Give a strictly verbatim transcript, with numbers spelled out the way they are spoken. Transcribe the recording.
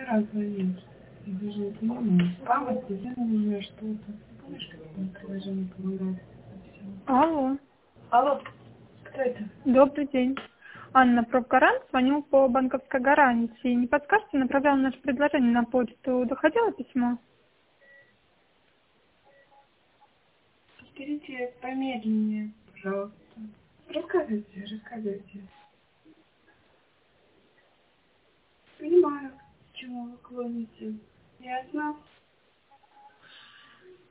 раз звонит. Я даже не понимаю. Спам, отписано что-то. Помнишь, как это приложение помогает? Алло. Алло, кто это? Добрый день. Анна Пробгарант, звоню по банковской гарантии. Не подскажете, направляла наше предложение на почту. Доходило письмо? Повторите помедленнее, пожалуйста. Рассказывайте, рассказывайте. Понимаю, к чему вы клоните. Ясно.